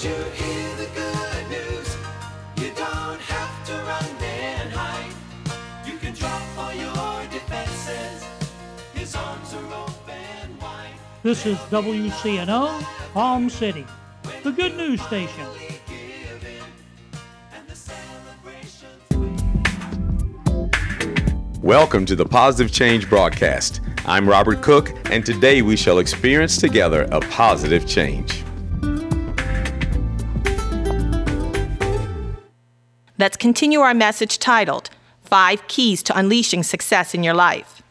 you hear the good news? You don't have to run and hide. You can drop all your defenses. His arms are open wide. This is WCNO, Palm City, the good news station. Welcome to the Positive Change broadcast. I'm Robert Cook, and today we shall experience together a positive change. Let's continue our message titled, 5 Keys to Unleashing Success in Your Life.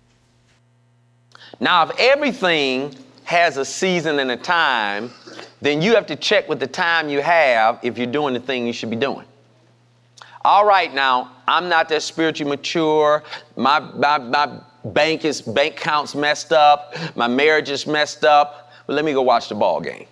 Now, if everything has a season and a time, then you have to check with the time you have if you're doing the thing you should be doing. All right, now, I'm not that spiritually mature. My bank account's messed up. My marriage is messed up. But let me go watch the ball game.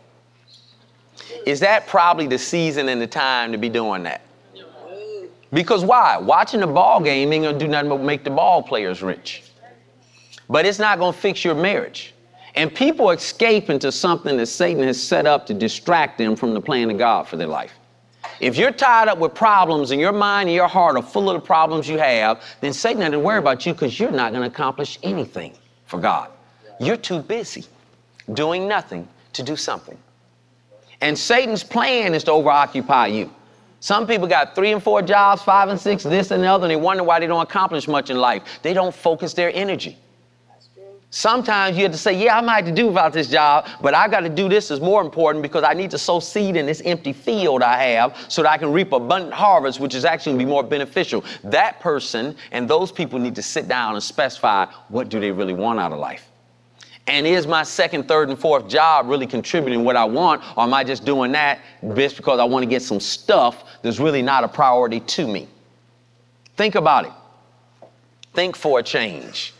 Is that probably the season and the time to be doing that? Because why? Watching the ball game ain't going to do nothing but make the ball players rich. But it's not going to fix your marriage. And people escape into something that Satan has set up to distract them from the plan of God for their life. If you're tied up with problems and your mind and your heart are full of the problems you have, then Satan doesn't worry about you because you're not going to accomplish anything for God. You're too busy doing nothing to do something. And Satan's plan is to overoccupy you. Some people got 3 and 4 jobs, 5 and 6, this and the other, and they wonder why they don't accomplish much in life. They don't focus their energy. Sometimes you have to say, yeah, I might have to do about this job, but I got to do this is more important because I need to sow seed in this empty field I have so that I can reap abundant harvest, which is actually going to be more beneficial. That person and those people need to sit down and specify what do they really want out of life. And is my 2nd, 3rd, and 4th job really contributing what I want, or am I just doing that just because I want to get some stuff that's really not a priority to me? Think about it. Think for a change.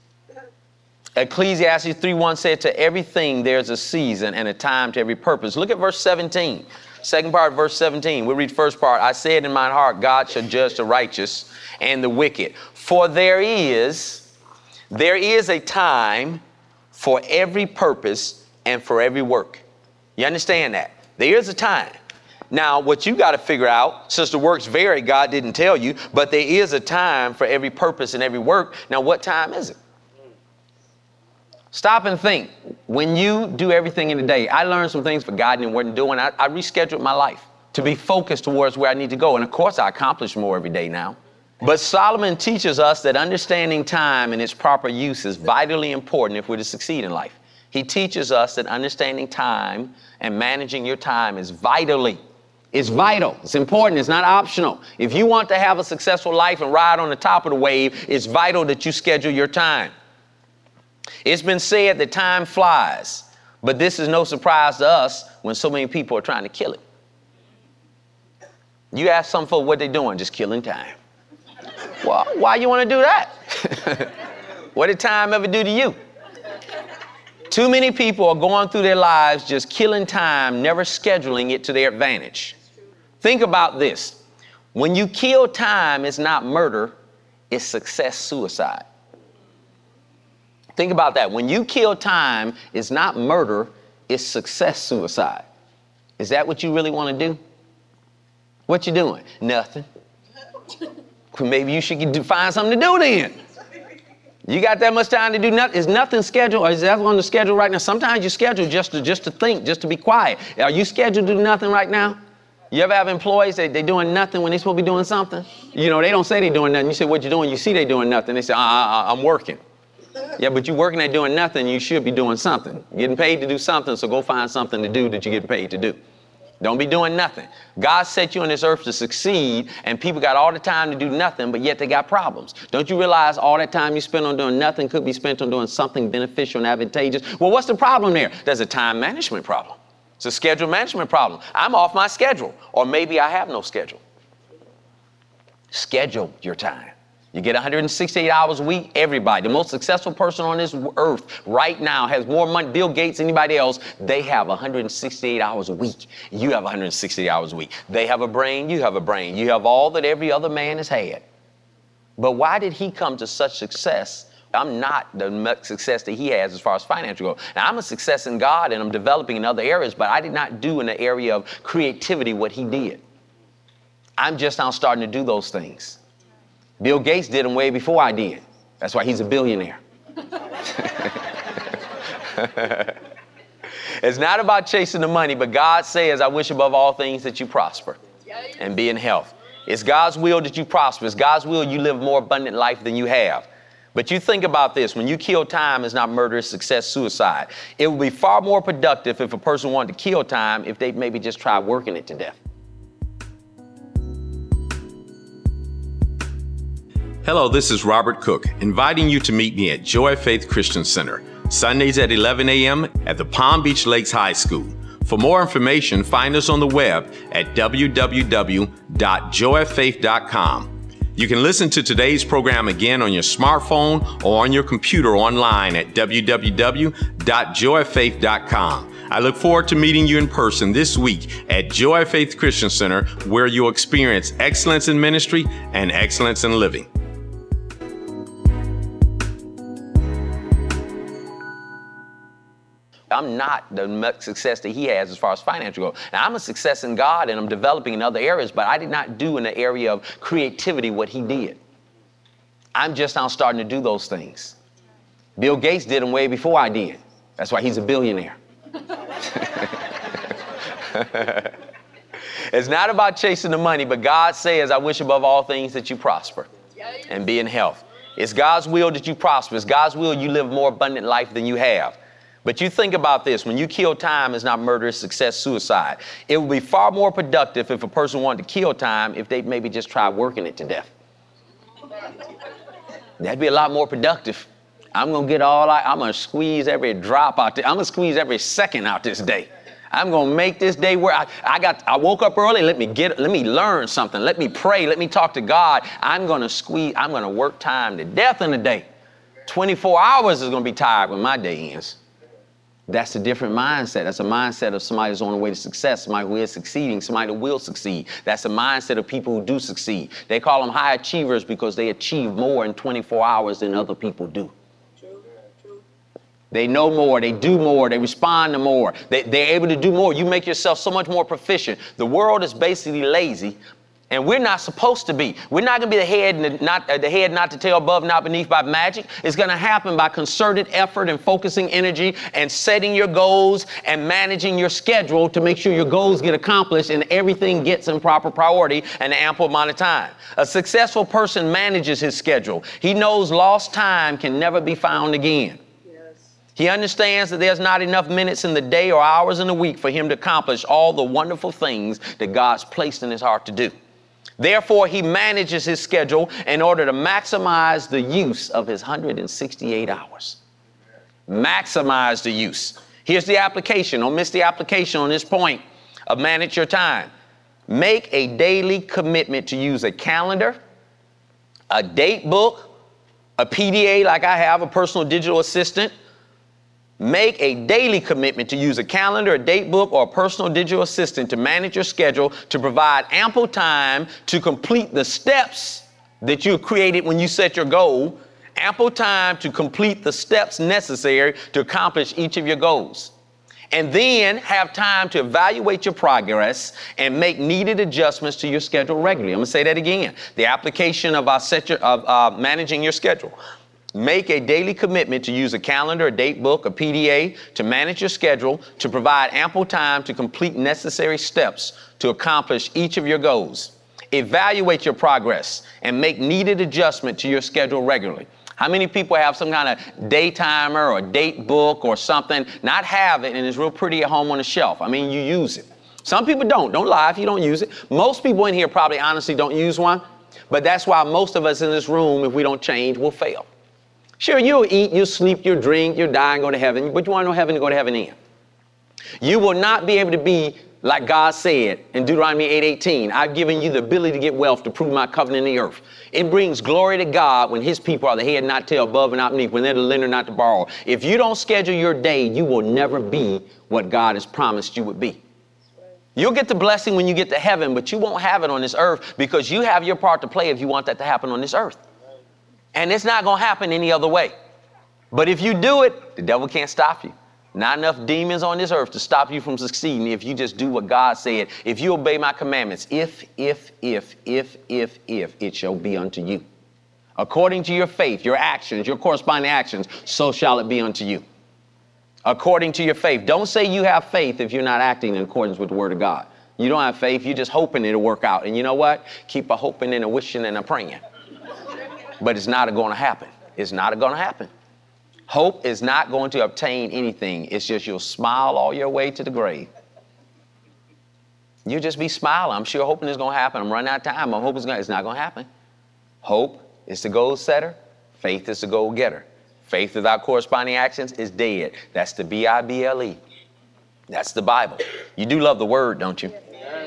Ecclesiastes 3:1 said, to everything there's a season and a time to every purpose. Look at verse 17. Second part of verse 17. We'll read first part. I said in mine heart, God shall judge the righteous and the wicked. For there is a time for every purpose and for every work. You understand that? There is a time. Now, what you got to figure out, since the works vary, God didn't tell you, but there is a time for every purpose and every work. Now, what time is it? Stop and think. When you do everything in the day, I learned some things for God and wasn't doing. I rescheduled my life to be focused towards where I need to go. And of course, I accomplish more every day now. But Solomon teaches us that understanding time and its proper use is vitally important if we're to succeed in life. He teaches us that understanding time and managing your time is it's vital. It's important. It's not optional. If you want to have a successful life and ride on the top of the wave, it's vital that you schedule your time. It's been said that time flies, but this is no surprise to us when so many people are trying to kill it. You ask some folks what they're doing, just killing time. Well, why you want to do that? What did time ever do to you? Too many people are going through their lives just killing time, never scheduling it to their advantage. Think about this. When you kill time, it's not murder, it's success suicide. Think about that. When you kill time, it's not murder, it's success suicide. Is that what you really want to do? What you doing? Nothing. Maybe you should find something to do then. You got that much time to do nothing? Is nothing scheduled, or is that on the schedule right now? Sometimes you schedule just to think, just to be quiet. Are you scheduled to do nothing right now? You ever have employees, they doing nothing when they supposed to be doing something? You know, they don't say they doing nothing. You say, what you doing? You see they doing nothing. They say, I'm working. Yeah, but you're working at doing nothing. You should be doing something. You're getting paid to do something, so go find something to do that you get paid to do. Don't be doing nothing. God set you on this earth to succeed, and people got all the time to do nothing, but yet they got problems. Don't you realize all that time you spend on doing nothing could be spent on doing something beneficial and advantageous? Well, what's the problem there? There's a time management problem. It's a schedule management problem. I'm off my schedule, or maybe I have no schedule. Schedule your time. You get 168 hours a week. Everybody, the most successful person on this earth right now has more money, Bill Gates, anybody else. They have 168 hours a week. You have 168 hours a week. They have a brain. You have a brain. You have all that every other man has had. But why did he come to such success I'm not the success that he has as far as financial goes. Now, I'm a success in God and I'm developing in other areas, but I did not do in the area of creativity what he did. I'm just now starting to do those things. Bill Gates did them way before I did. That's why he's a billionaire. It's not about chasing the money, but God says, I wish above all things that you prosper and be in health. It's God's will that you prosper. It's God's will you live a more abundant life than you have. But you think about this. When you kill time, it's not murder, it's success, suicide. It would be far more productive if a person wanted to kill time if they maybe just tried working it to death. Hello, this is Robert Cook, inviting you to meet me at Joy of Faith Christian Center, Sundays at 11 a.m. at the Palm Beach Lakes High School. For more information, find us on the web at www.joyoffaith.com. You can listen to today's program again on your smartphone or on your computer online at www.joyoffaith.com. I look forward to meeting you in person this week at Joy of Faith Christian Center, where you'll experience excellence in ministry and excellence in living. I'm not the success that he has as far as financial goes. Now, I'm a success in God and I'm developing in other areas, but I did not do in the area of creativity what he did. I'm just now starting to do those things. Bill Gates did them way before I did. That's why he's a billionaire. It's not about chasing the money, but God says, I wish above all things that you prosper and be in health. It's God's will that you prosper. It's God's will you live a more abundant life than you have. But you think about this. When you kill time, it's not murder, it's success, suicide. It would be far more productive if a person wanted to kill time if they maybe just tried working it to death. That'd be a lot more productive. I'm going to get I'm going to squeeze every drop out there. I'm going to squeeze every second out this day. I'm going to make this day where I woke up early. Let me learn something. Let me pray. Let me talk to God. I'm going to work time to death in a day. 24 hours is going to be tired when my day ends. That's a different mindset. That's a mindset of somebody who's on the way to success, somebody who is succeeding, somebody who will succeed. That's a mindset of people who do succeed. They call them high achievers because they achieve more in 24 hours than other people do. They know more, they do more, they respond to more. They're able to do more. You make yourself so much more proficient. The world is basically lazy, and we're not supposed to be. We're not going to be the head, not the tail, above, not beneath by magic. It's going to happen by concerted effort and focusing energy and setting your goals and managing your schedule to make sure your goals get accomplished and everything gets in proper priority and an ample amount of time. A successful person manages his schedule. He knows lost time can never be found again. He understands that there's not enough minutes in the day or hours in the week for him to accomplish all the wonderful things that God's placed in his heart to do. Therefore, he manages his schedule in order to maximize the use of his 168 hours. Maximize the use. Here's the application. Don't miss the application on this point of manage your time. Make a daily commitment to use a calendar, a date book, a PDA like I have, a personal digital assistant. Make a daily commitment to use a calendar, a date book, or a personal digital assistant to manage your schedule to provide ample time to complete the steps that you created when you set your goal, ample time to complete the steps necessary to accomplish each of your goals. And then have time to evaluate your progress and make needed adjustments to your schedule regularly. I'm going to say that again. The application of managing your schedule. Make a daily commitment to use a calendar, a date book, a PDA to manage your schedule to provide ample time to complete necessary steps to accomplish each of your goals. Evaluate your progress and make needed adjustment to your schedule regularly. How many people have some kind of day timer or date book or something, not have it, and it's real pretty at home on the shelf? I mean, you use it. Some people don't. Don't lie if you don't use it. Most people in here probably honestly don't use one, but that's why most of us in this room, if we don't change, will fail. Sure, you'll eat, you'll sleep, you'll drink, you'll die and go to heaven, but you want to know heaven to go to heaven in. You will not be able to be like God said in Deuteronomy 8:18, I've given you the ability to get wealth to prove my covenant in the earth. It brings glory to God when his people are the head, not tail, above and not beneath, when they're the lender, not to borrow. If you don't schedule your day, you will never be what God has promised you would be. You'll get the blessing when you get to heaven, but you won't have it on this earth because you have your part to play if you want that to happen on this earth. And it's not going to happen any other way. But if you do it, the devil can't stop you. Not enough demons on this earth to stop you from succeeding if you just do what God said. If you obey my commandments, if it shall be unto you. According to your faith, your actions, your corresponding actions, so shall it be unto you. According to your faith. Don't say you have faith if you're not acting in accordance with the word of God. You don't have faith, you're just hoping it'll work out. And you know what? Keep a hoping and a wishing and a praying. But it's not going to happen. It's not going to happen. Hope is not going to obtain anything. It's just you'll smile all your way to the grave. You'll just be smiling. I'm sure hoping it's going to happen. I'm running out of time. I'm hoping it's not going to happen. Hope is the goal setter. Faith is the goal getter. Faith without corresponding actions is dead. That's the Bible. That's the Bible. You do love the word, don't you?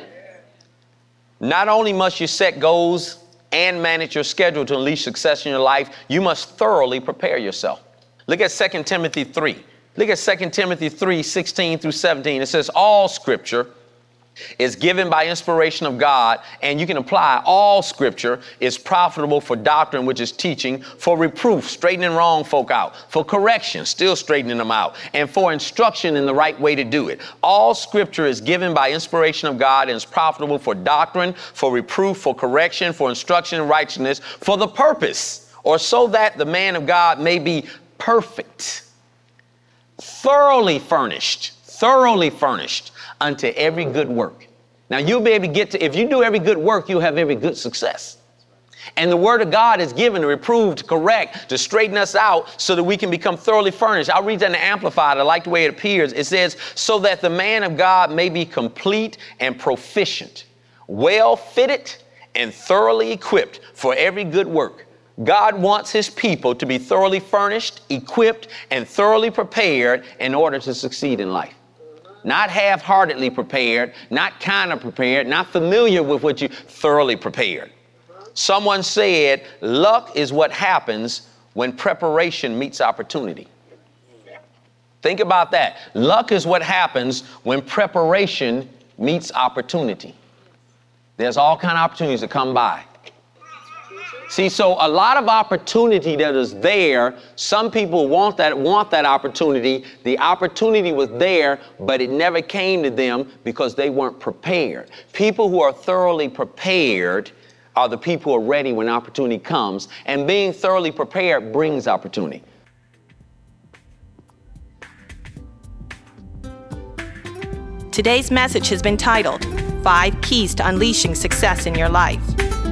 Not only must you set goals and manage your schedule to unleash success in your life, you must thoroughly prepare yourself. Look at 2 Timothy 3. Look at 2 Timothy 3, 16 through 17. It says, all scripture is given by inspiration of God, and you can apply all scripture is profitable for doctrine, which is teaching, for reproof, straightening wrong folk out, for correction, still straightening them out, and for instruction in the right way to do it. All scripture is given by inspiration of God and is profitable for doctrine, for reproof, for correction, for instruction in righteousness, for the purpose, or so that the man of God may be perfect, thoroughly furnished unto every good work. Now you'll be able to get to, if you do every good work, you'll have every good success. And the word of God is given to reprove, to correct, to straighten us out so that we can become thoroughly furnished. I'll read that in the Amplified. I like the way it appears. It says, so that the man of God may be complete and proficient, well fitted and thoroughly equipped for every good work. God wants his people to be thoroughly furnished, equipped, and thoroughly prepared in order to succeed in life. Not half-heartedly prepared, not kind of prepared, not familiar with what you thoroughly prepared. Someone said, luck is what happens when preparation meets opportunity. Think about that. Luck is what happens when preparation meets opportunity. There's all kinds of opportunities that come by. See, so a lot of opportunity that is there, some people want that opportunity. The opportunity was there, but it never came to them because they weren't prepared. People who are thoroughly prepared are the people who are ready when opportunity comes, and being thoroughly prepared brings opportunity. Today's message has been titled, 5 Keys to Unleashing Success in Your Life.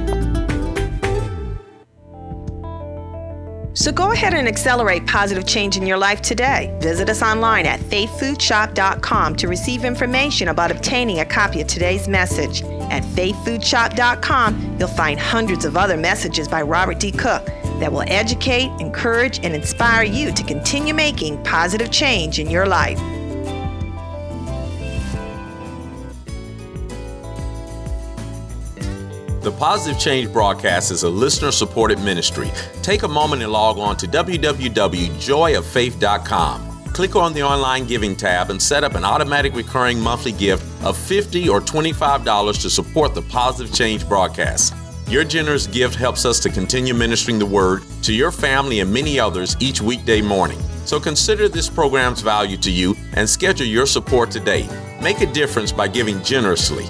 So go ahead and accelerate positive change in your life today. Visit us online at faithfoodshop.com to receive information about obtaining a copy of today's message. At faithfoodshop.com, you'll find hundreds of other messages by Robert D. Cook that will educate, encourage, and inspire you to continue making positive change in your life. The Positive Change broadcast is a listener-supported ministry. Take a moment and log on to www.joyoffaith.com. Click on the online giving tab and set up an automatic recurring monthly gift of $50 or $25 to support the Positive Change broadcast. Your generous gift helps us to continue ministering the word to your family and many others each weekday morning. So consider this program's value to you and schedule your support today. Make a difference by giving generously.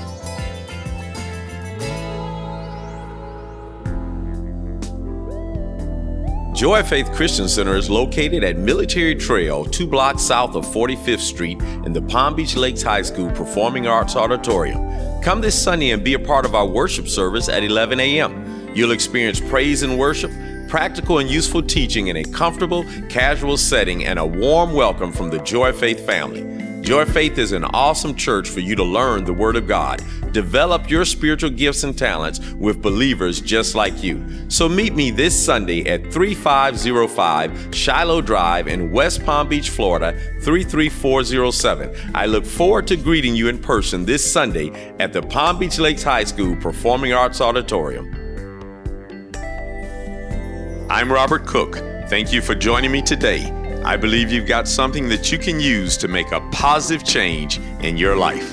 Joy of Faith Christian Center is located at Military Trail, 2 blocks south of 45th Street in the Palm Beach Lakes High School Performing Arts Auditorium. Come this Sunday and be a part of our worship service at 11 a.m. You'll experience praise and worship, practical and useful teaching in a comfortable, casual setting, and a warm welcome from the Joy of Faith family. Joy of Faith is an awesome church for you to learn the Word of God, develop your spiritual gifts and talents with believers just like you. So meet me this Sunday at 3505 Shiloh Drive in West Palm Beach, Florida, 33407. I look forward to greeting you in person this Sunday at the Palm Beach Lakes High School Performing Arts Auditorium. I'm Robert Cook. Thank you for joining me today. I believe you've got something that you can use to make a positive change in your life.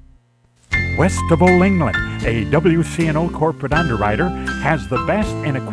West of Old England, a WCNO corporate underwriter, has the best in equipment